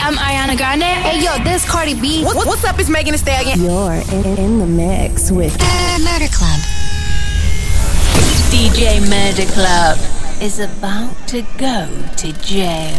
I'm Ariana Grande. Hey, yo, this Cardi B. What's up? It's Megan Thee Stallion. You're in the mix with Murder Club. DJ Murder Club is about to go to jail.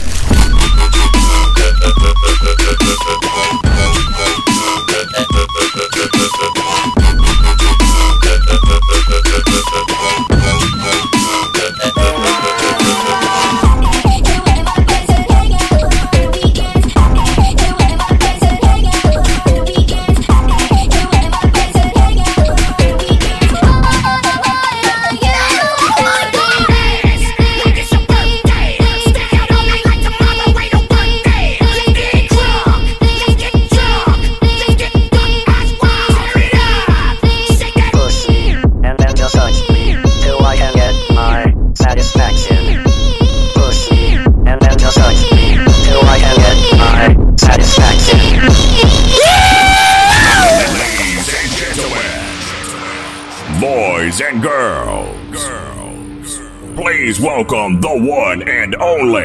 And girls, please welcome the one and only,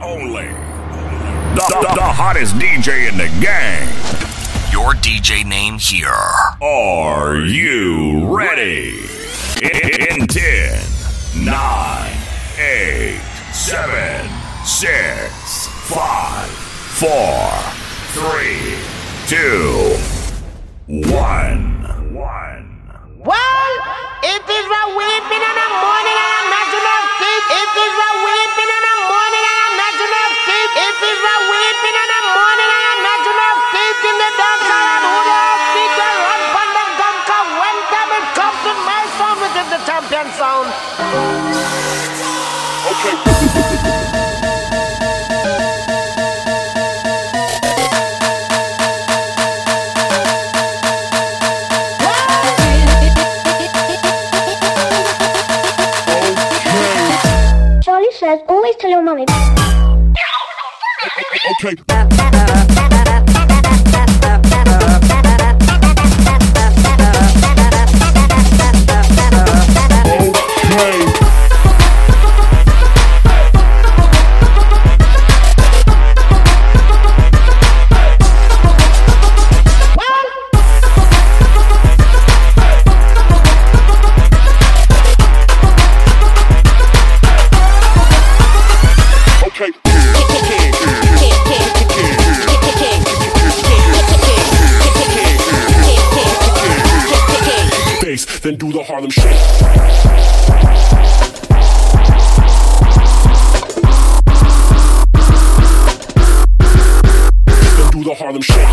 the hottest DJ in the gang. Your DJ name here. Are you ready? In 10, 9, 8, 7, 6, 5, 4, 3, 2, 1. Well, it is a weeping in the morning and a gnashing of teeth. It is a weeping in the morning and a gnashing of teeth. It is a weeping in the morning and a gnashing of teeth in the dance and who knows people run from the gunka. When time it comes to my sound, it is the champion sound. Okay. Always tell your mommy. Okay. Then do the Harlem Shake. Then do the Harlem Shake.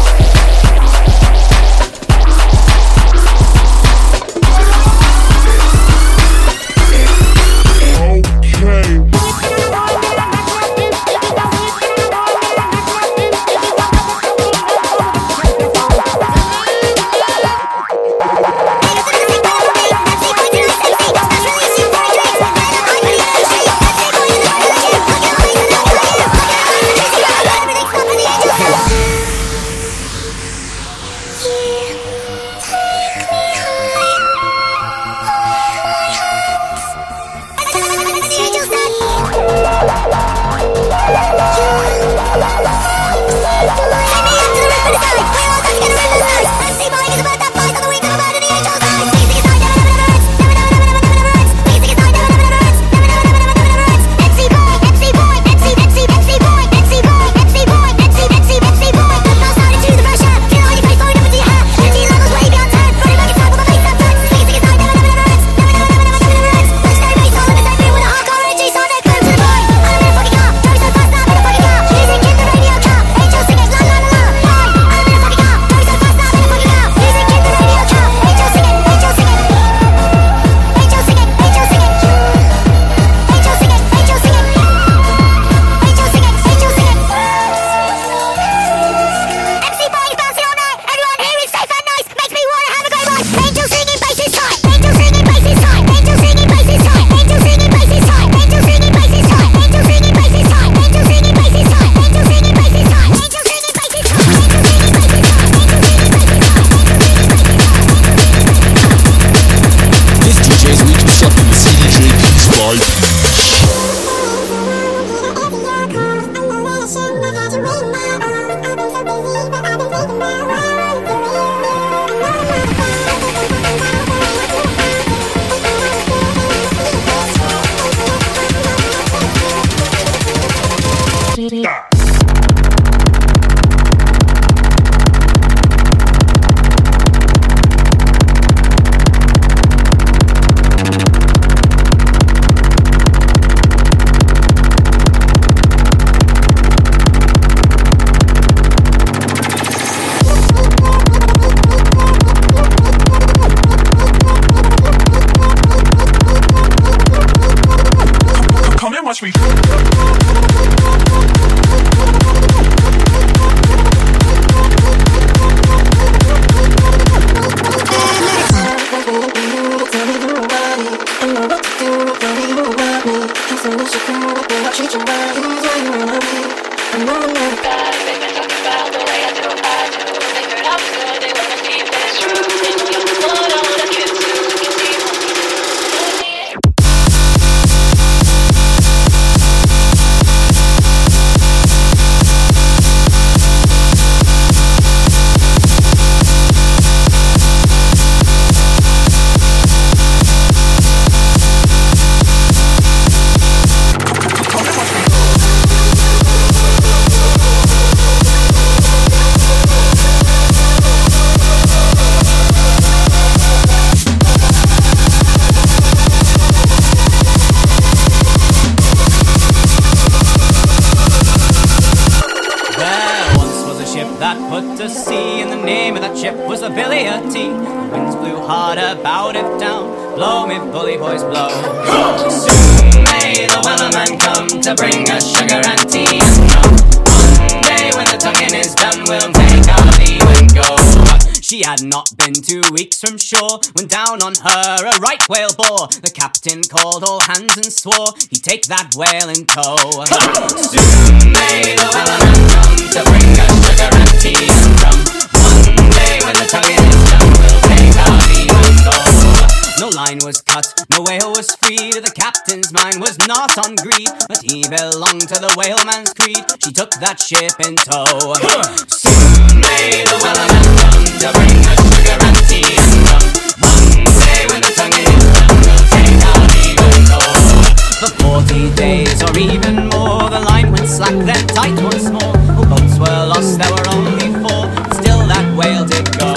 watch me. About it down, blow me bully boys blow. Soon may the wellerman come to bring us sugar and tea and rum. One day when the tonguing is done, we'll take our leave and go. She had not been 2 weeks from shore when down on her a right whale bore. The captain called all hands and swore he'd take that whale in tow. Soon may the wellerman come to bring us sugar and tea and rum. One day when the tonguing is done, we'll take our leave and go. No line was cut, no whale was freed. The captain's mind was not on greed, but he belonged to the whaleman's creed. She took that ship in tow. Soon may the wellerman come to bring us sugar and tea and rum. One day when the tonguing is done, we'll take our leave and go. For 40 days or even more, the line went slack, then tight once more. All boats were lost, there were only 4, but still that whale did go.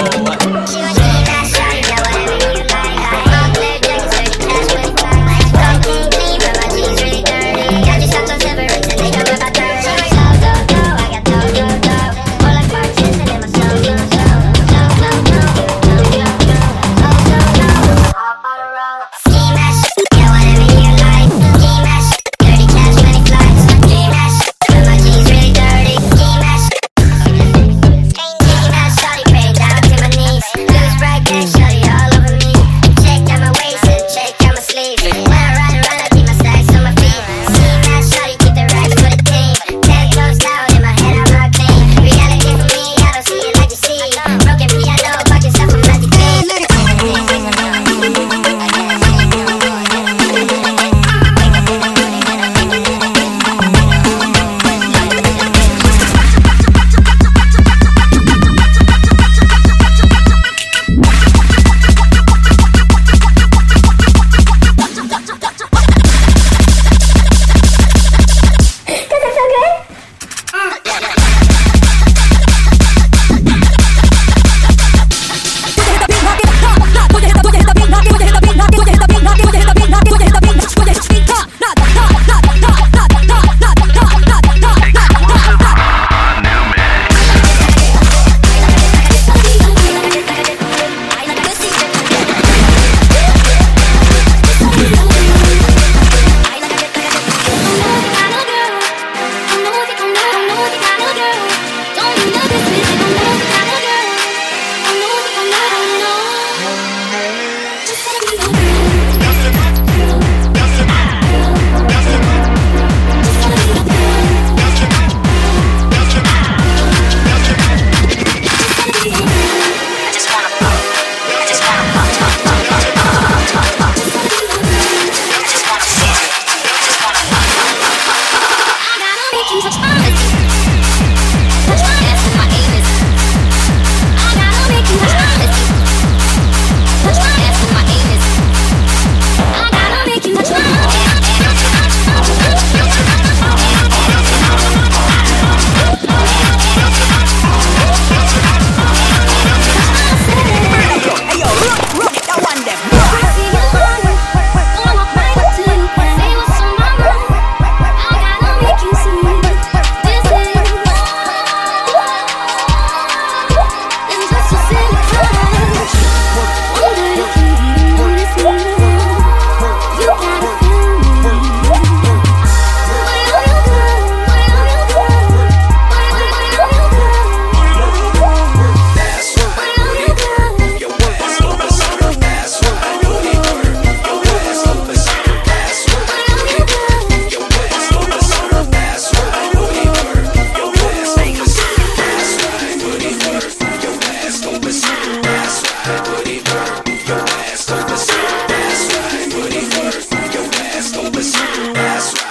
Dirty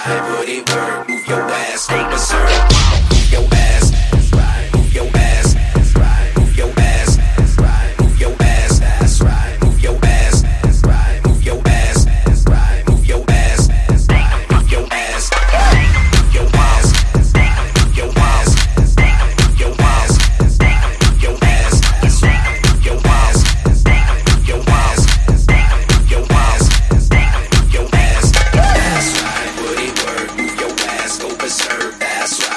right, put it work, move your ass, go berserk. Move your ass, that's right, move your ass, that's right, move your ass, that's right, move your ass, that's right, move your ass, that's right, move your ass, that's right, move your ass, that's right, move your ass, move your ass, that's right, move your ass, that's right, move your ass, that's right, move your ass, that's right, move your ass, that's right, move your ass, that's right, move your ass, that's right, move your ass, that's right, put it work, move your ass, go berserk, that's right.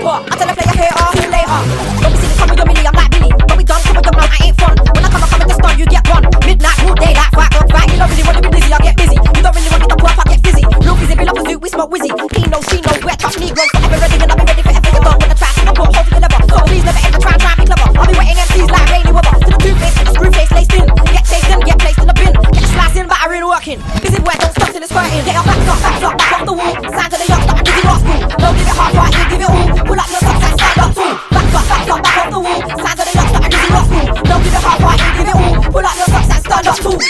paper. I tell a player here or here later. Don't be silly, come with your milli, I'm like Billy. When we done, come with your mum, I ain't fun. When I come with the stun, you get one. Midnight, all day, like fight. You don't really want to be busy, I get busy. You don't really want me to pull up, I get fizzy. Real fizzy, bill up a zoo, we smoke whizzy. He knows, she knows, where touch me grows. Forever ready, and I'll be ready for every done with the track. I put a hole for your lever, so please never ever try and be clever. I'll be waiting MCs like rainy weather. To the two-face, the screw face laced in. Get chased in, get placed in the bin. Get a slice in, batter in, working. Busy boy, don't stop till it's squirting. Get your back up, back off the wall. Sign to the youngster, I give you rock school. Don't give it half right, you give it all. Pull up your socks and stand up tall. Back off the wall. Sign to the youngster, I give you rock school. Don't give it half right, you give it all. Pull up your socks and stand up tall.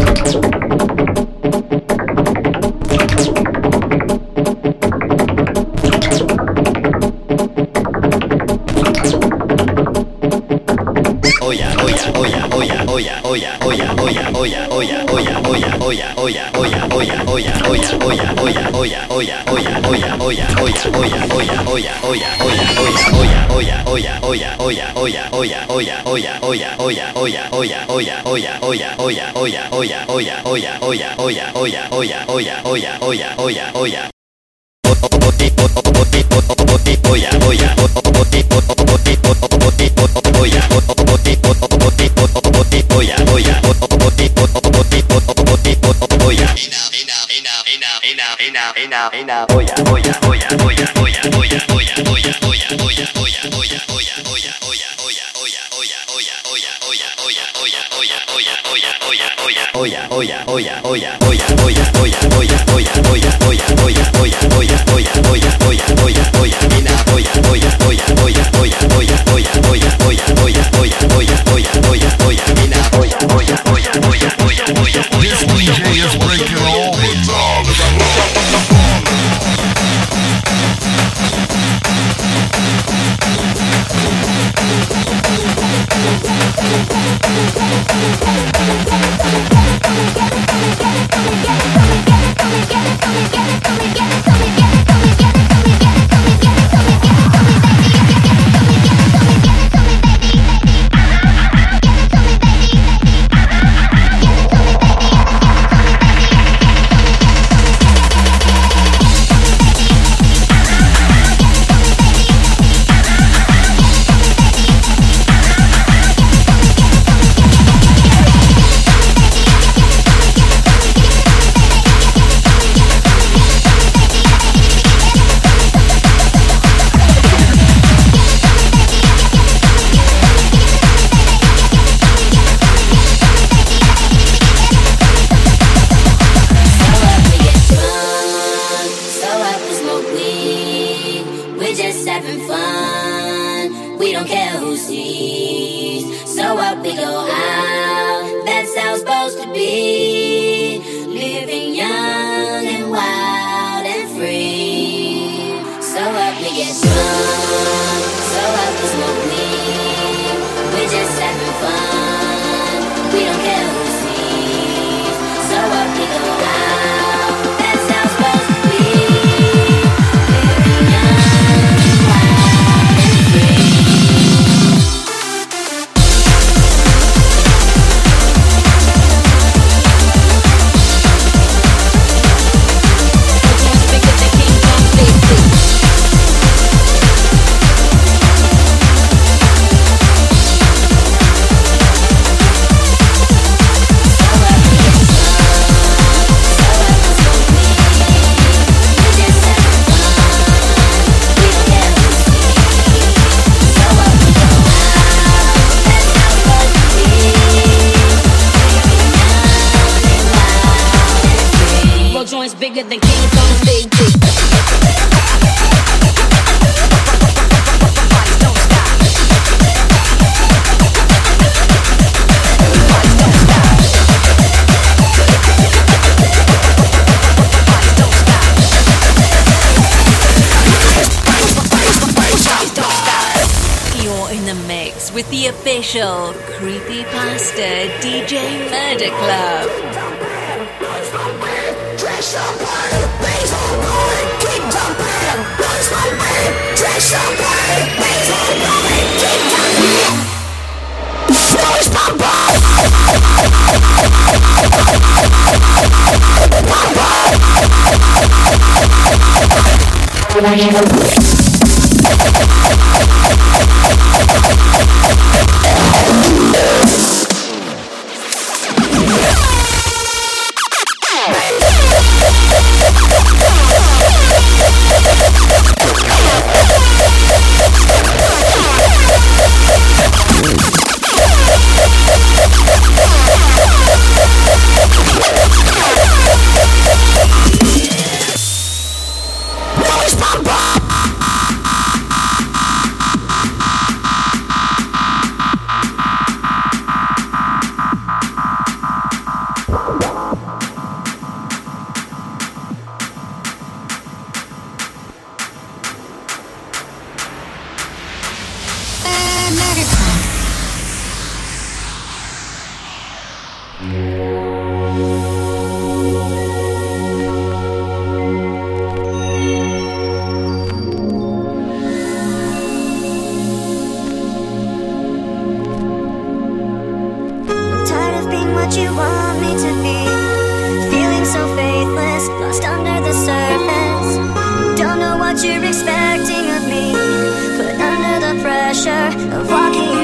Bigger than King Kong stage. You're in the mix with the official Creepypasta DJ Murder Club. Dress up, bass on going, keep jumping. Once my way, dress up, bass on going, keep jumping. Noise pumper. Pumper. the surface. Don't know what you're expecting of me, but under the pressure of walking